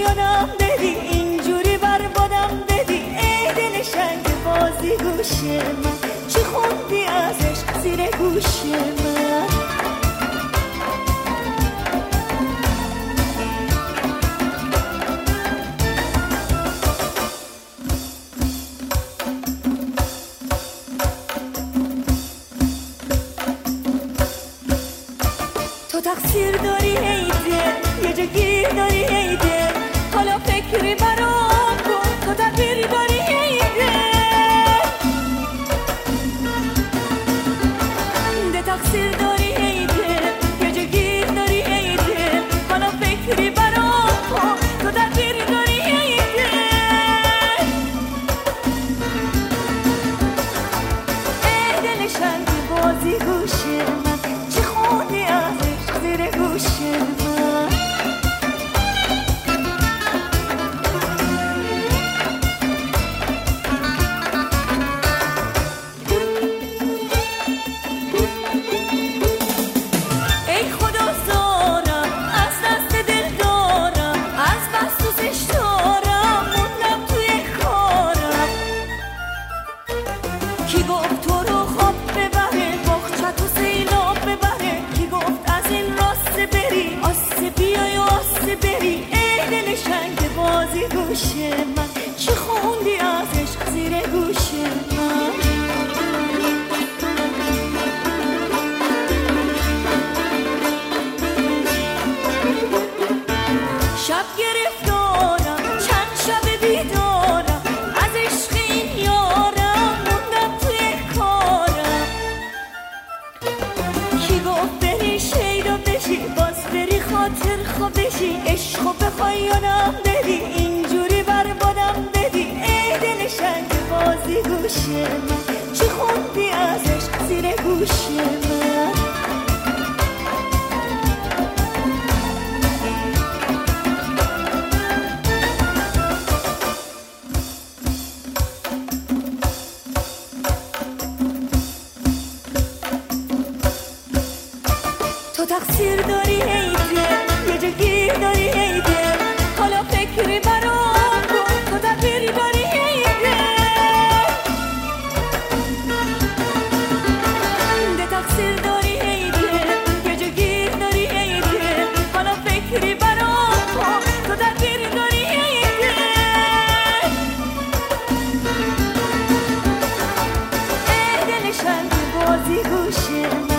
پایانم بدی، اینجوری بربادم بدی، ای دل شنگ بازی گوش من، چی خوندی از عشق زیر گوش من. تو تقصیر داری ای دل، یه جا گیر داری ای دل، حالا فکری برام کن، تو تغییر داری ای دل. ده تقصیر داری ای دل، یه جا گیر داری ای دل، حالا فکری برام کن، تو تغییر داری ای دل. ای دل شنگ بازی گوش من، چی خوندی از زیر گوش من. ای خدا زارم از دست دل دارم، از بس دوستش دارم موندم توی کارم. کی گفت تو رو خواب ببره، باغچت و سیلاب ببره، کی گفت از این راست بری، آسه بیای و آسه بری. ای دل شنگ بازی گوش من، چی خوندی از عشق زیر گوش من. شب گرفتارم چند شب بیدارم، از عشق این یارم موندم توی کارم. کی گفت بری شیدا بشی، باز بری خاطر خواب بشی، عشقو به پایانم بدی، اینجوری بربادم بدی، ای دل شنگ بازی گوش من، چی خوندی از عشق زیر گوش من. تو تقصیر داری ای دل، یه جا گیر داری ای دل، حالا فکری برام کن، تو تغییر داری ای دل. ده تقصیر داری ای دل، یه جا گیر داری ای دل، حالا فکری برام کن، تو تغییر داری ای دل. ای دل شنگ بازی گوش من،